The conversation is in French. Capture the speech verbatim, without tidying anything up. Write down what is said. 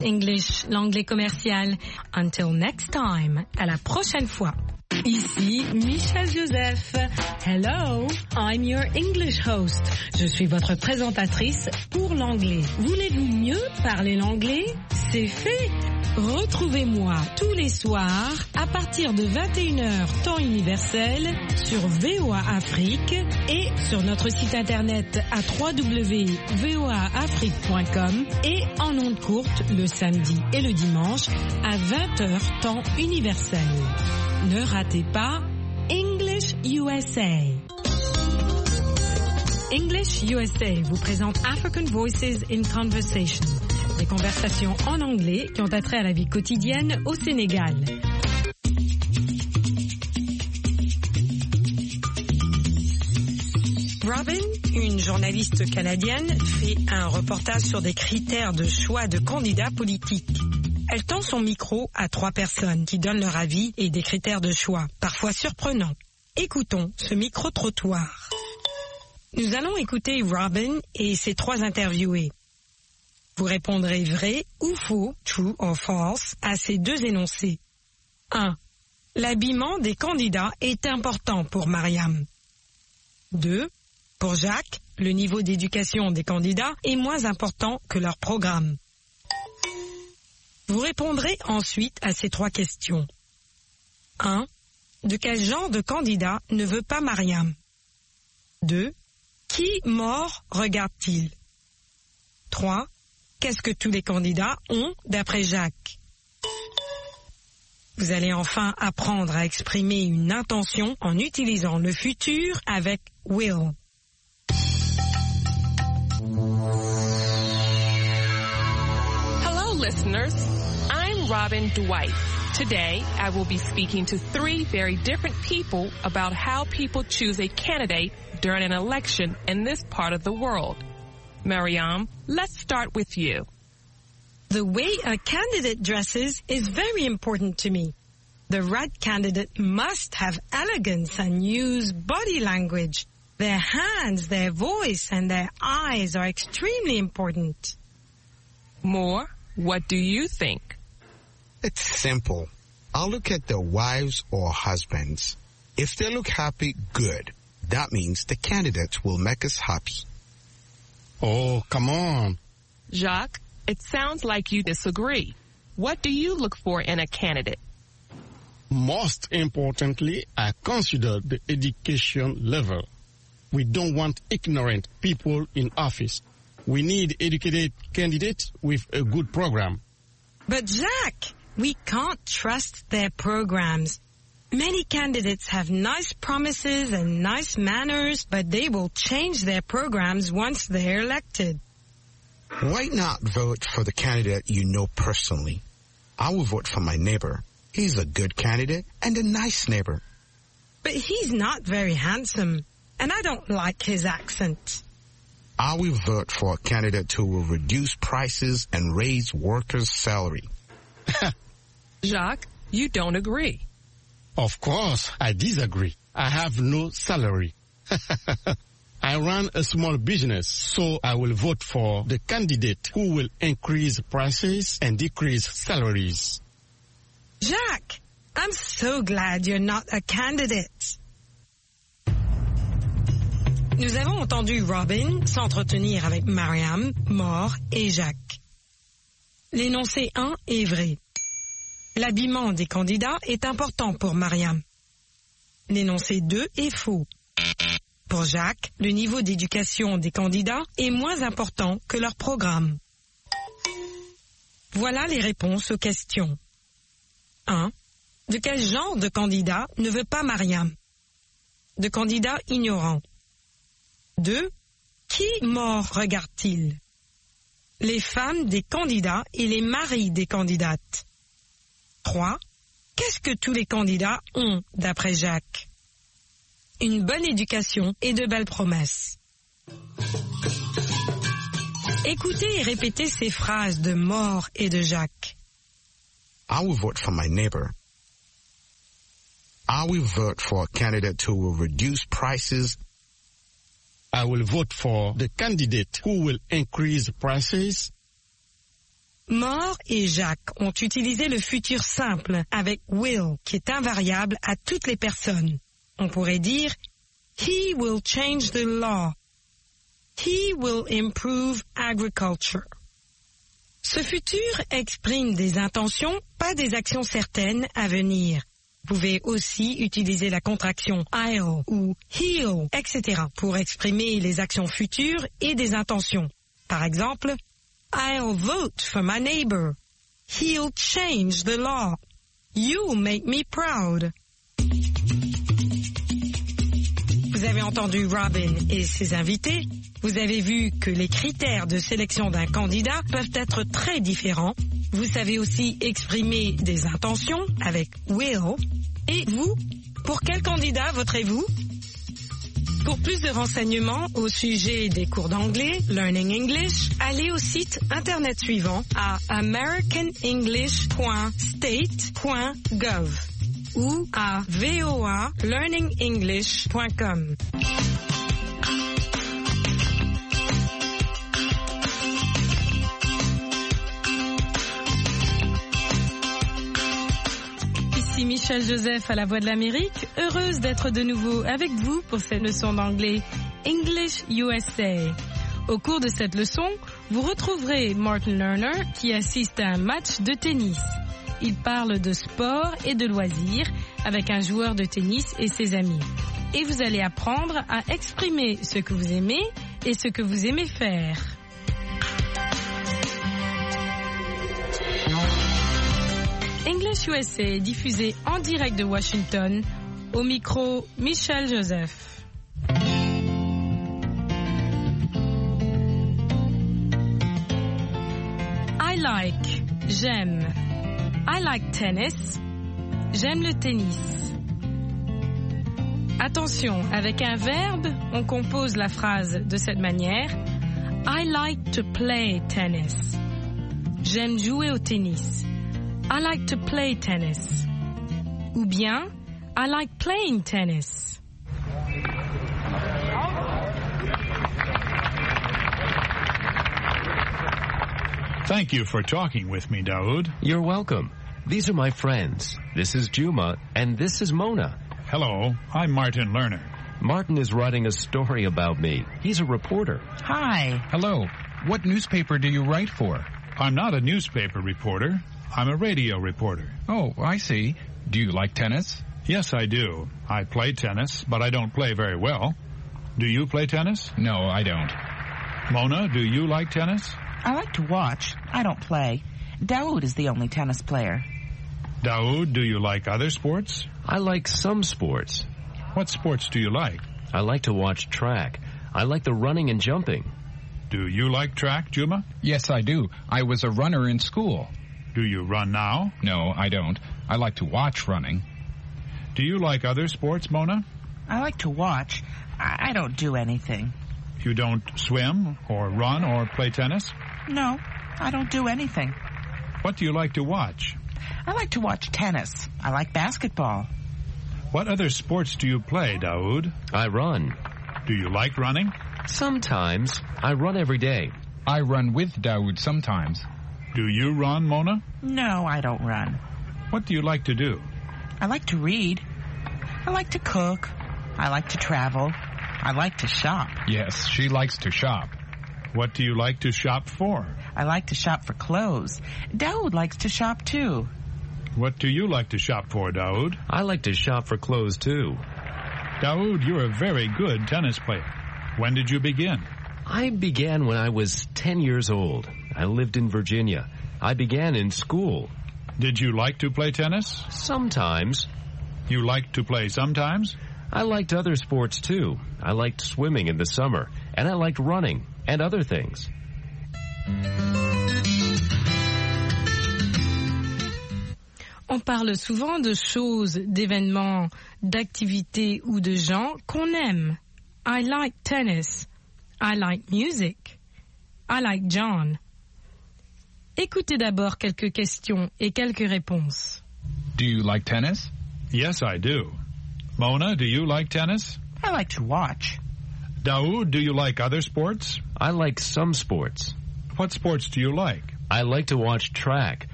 English, l'anglais commercial. Until next time. À la prochaine fois. Ici Michelle Joseph. Hello, I'm your English host. Je suis votre présentatrice pour l'anglais. Voulez-vous mieux parler l'anglais? C'est fait. Retrouvez-moi tous les soirs à partir de vingt et une heures temps universel sur V O A Afrique et sur notre site internet à w w w point v o a afrique point com et en ondes courtes le samedi et le dimanche à vingt heures temps universel. Ne ratez pas English U S A. English U S A vous présente African Voices in Conversation, des conversations en anglais qui ont attrait à la vie quotidienne au Sénégal. Robin, une journaliste canadienne, fait un reportage sur des critères de choix de candidats politiques. Elle tend son micro à trois personnes qui donnent leur avis et des critères de choix, parfois surprenants. Écoutons ce micro-trottoir. Nous allons écouter Robin et ses trois interviewés. Vous répondrez vrai ou faux, true or false, à ces deux énoncés. un. L'habillement des candidats est important pour Mariam. deux. Pour Jacques, le niveau d'éducation des candidats est moins important que leur programme. Vous répondrez ensuite à ces trois questions. un. De quel genre de candidat ne veut pas Mariam? deux. Qui mort regarde-t-il? trois. Qu'est-ce que tous les candidats ont d'après Jacques? Vous allez enfin apprendre à exprimer une intention en utilisant le futur avec will. Hello, listeners. I'm Robin Dwight. Today, I will be speaking to three very different people about how people choose a candidate during an election in this part of the world. Mariam, let's start with you. The way a candidate dresses is very important to me. The right candidate must have elegance and use body language. Their hands, their voice, and their eyes are extremely important. Moore, what do you think? It's simple. I'll look at their wives or husbands. If they look happy, good. That means the candidate will make us happy. Oh, come on. Jacques, it sounds like you disagree. What do you look for in a candidate? Most importantly, I consider the education level. We don't want ignorant people in office. We need educated candidates with a good program. But Jacques, we can't trust their programs. Many candidates have nice promises and nice manners, but they will change their programs once they're elected. Why not vote for the candidate you know personally? I will vote for my neighbor. He's a good candidate and a nice neighbor. But he's not very handsome, and I don't like his accent. I will vote for a candidate who will reduce prices and raise workers' salary. Jacques, you don't agree. Of course, I disagree. I have no salary. I run a small business, so I will vote for the candidate who will increase prices and decrease salaries. Jacques, I'm so glad you're not a candidate. Nous avons entendu Robin s'entretenir avec Mariam, Moore et Jacques. L'énoncé un est vrai. L'habillement des candidats est important pour Mariam. L'énoncé deux est faux. Pour Jacques, le niveau d'éducation des candidats est moins important que leur programme. Voilà les réponses aux questions. un. De quel genre de candidat ne veut pas Mariam? De candidat ignorant. deux. Qui mort regarde-t-il? Les femmes des candidats et les maris des candidates. trois. Qu'est-ce que tous les candidats ont, d'après Jacques? Une bonne éducation et de belles promesses. Écoutez et répétez ces phrases de Moore et de Jacques. I will vote for my neighbor. I will vote for a candidate who will reduce prices. I will vote for the candidate who will increase prices. More et Jacques ont utilisé le futur simple avec will, qui est invariable à toutes les personnes. On pourrait dire He will change the law. He will improve agriculture. Ce futur exprime des intentions, pas des actions certaines à venir. Vous pouvez aussi utiliser la contraction I'll ou he'll, et cetera pour exprimer les actions futures et des intentions. Par exemple, I'll vote for my neighbor. He'll change the law. You'll make me proud. Vous avez entendu Robin et ses invités. Vous avez vu que les critères de sélection d'un candidat peuvent être très différents. Vous savez aussi exprimer des intentions avec will. Et vous, pour quel candidat voterez-vous? Pour plus de renseignements au sujet des cours d'anglais, Learning English, allez au site internet suivant à american english point state point gov ou à voa learning english point com. Ici Michel Joseph à la Voix de l'Amérique, heureuse d'être de nouveau avec vous pour cette leçon d'anglais English U S A. Au cours de cette leçon, vous retrouverez Martin Lerner qui assiste à un match de tennis. Il parle de sport et de loisirs avec un joueur de tennis et ses amis. Et vous allez apprendre à exprimer ce que vous aimez et ce que vous aimez faire. English U S A est diffusé en direct de Washington. Au micro, Michel Joseph. I like, j'aime. I like tennis. J'aime le tennis. Attention, avec un verbe, on compose la phrase de cette manière. I like to play tennis. J'aime jouer au tennis. I like to play tennis. Ou bien, I like playing tennis. Thank you for talking with me, Daoud. You're welcome. These are my friends. This is Juma, and this is Mona. Hello, I'm Martin Lerner. Martin is writing a story about me. He's a reporter. Hi. Hello. What newspaper do you write for? I'm not a newspaper reporter. I'm a radio reporter. Oh, I see. Do you like tennis? Yes, I do. I play tennis, but I don't play very well. Do you play tennis? No, I don't. Mona, do you like tennis? I like to watch. I don't play. Daoud is the only tennis player. Daoud, do you like other sports? I like some sports. What sports do you like? I like to watch track. I like the running and jumping. Do you like track, Juma? Yes, I do. I was a runner in school. Do you run now? No, I don't. I like to watch running. Do you like other sports, Mona? I like to watch. I, I don't do anything. You don't swim or run or play tennis? No, I don't do anything. What do you like to watch? I like to watch tennis. I like basketball. What other sports do you play, Daoud? I run. Do you like running? Sometimes. I run every day. I run with Daoud sometimes. Do you run, Mona? No, I don't run. What do you like to do? I like to read. I like to cook. I like to travel. I like to shop. Yes, she likes to shop. What do you like to shop for? I like to shop for clothes. Daoud likes to shop too. What do you like to shop for, Daoud? I like to shop for clothes too. Daoud, you're a very good tennis player. When did you begin? I began when I was ten years old. I lived in Virginia. I began in school. Did you like to play tennis? Sometimes. You liked to play sometimes? I liked other sports too. I liked swimming in the summer, and I liked running and other things. On parle souvent de choses, d'événements, d'activités ou de gens qu'on aime. I like tennis. I like music. I like John. Écoutez d'abord quelques questions et quelques réponses. Do you like tennis? Yes, I do. Mona, do you like tennis? I like to watch. Daoud, do you like other sports? I like some sports. What sports do you like? I like to watch track.